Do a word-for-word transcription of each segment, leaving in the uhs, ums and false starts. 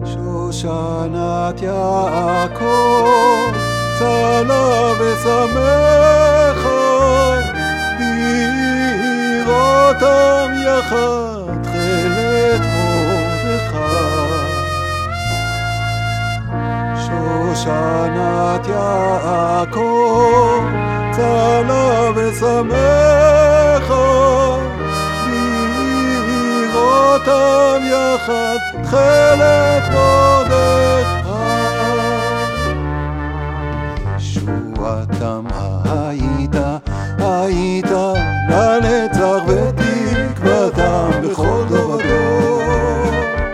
שושנת יעקב צלה ושמחה, בראותם יחד תכלת מרדכי. שושנת יעקב צלה ושמחה, בראותם יחד תכלת מרדכי. ישועתם היית, היית לנצח ותקוותם בכל דור ודור.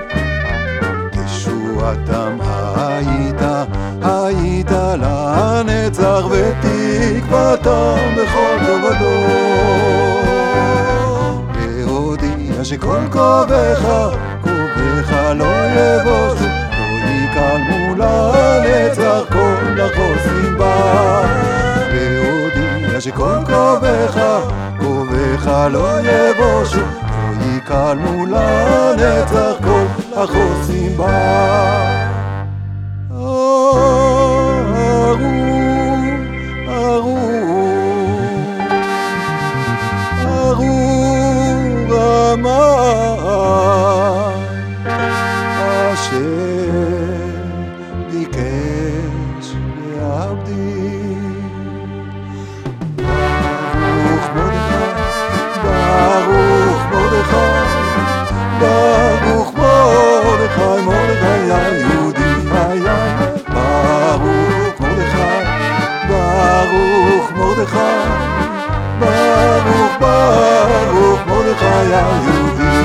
ישועתם היית, היית לנצח ותקוותם בכל דור ודור. להודיע שכל קרוביך, קרוביך לא יבושו, לא ייכלמו לנצח כל החוסים בה. להודיע שכל קרוביך, קרוביך לא יבושו, לא ייכלמו לנצח כל החוסים בה. אשר ביקש לעבדי. ברוך מרדכי, ברוך מרדכי, ברוך מרדכי, מרדכי היהודי היה. ברוך מרדכי, ברוך מרדכי, ברוך ברוך מרדכי היהודי.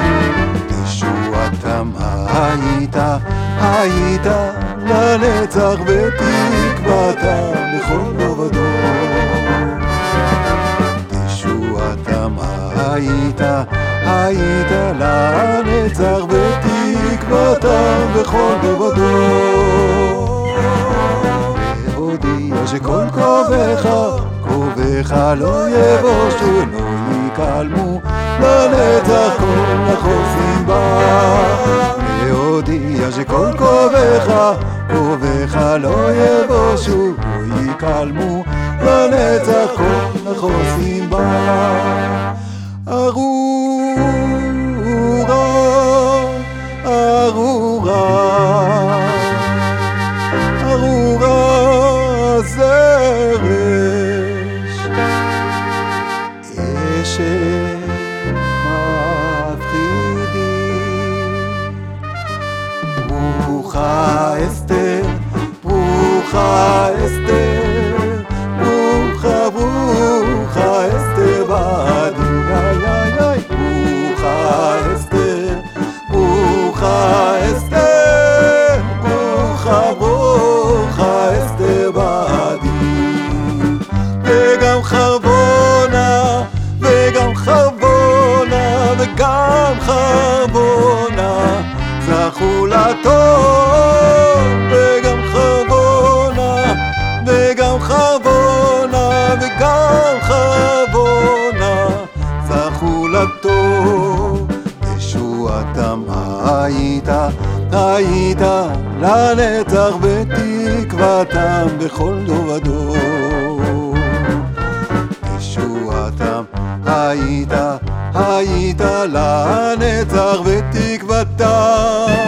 ישועתם היית, היית לנצח ותקוותם בכל דור ודור. ישועתם היית, היית לנצח ותקוותם בכל דור ודור. להודיע שכל קרוביך, קרוביך לא יבושו, לא ייכלמו לנצח כל החוסים בה. להודיע שכל קרוביך, קרוביך לא יבושו, לא ייכלמו לנצח כל החוסים בה. ארורה, ארורה, ארורה זרש, אשת ברוכה אסתר, ברוכה אסתר, ברוכה ברוכה אסתר בעדי. ברוכה אסתר, ברוכה אסתר, ברוכה ברוכה אסתר בעדי. וגם חרבונה, וגם חרבונה, וגם חרבונה זכו לטוב. וגם חרבונה, וגם חרבונה, וגם חרבונה זכו לטוב. ישועתם היית, היית לנצח ותקוותם בכל דור ודור. ישועתם היית, היית לנצח ותקוותם